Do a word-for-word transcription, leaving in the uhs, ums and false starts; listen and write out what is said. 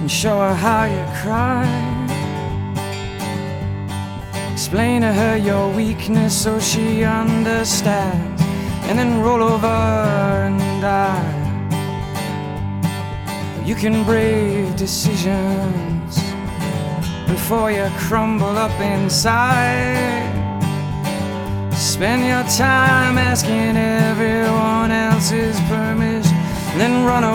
and show her how you cry. Explain to her your weakness so she understands, and then roll over and die. You can brave decisions before you crumble up inside. Spend your time asking everyone else's permission, then run away.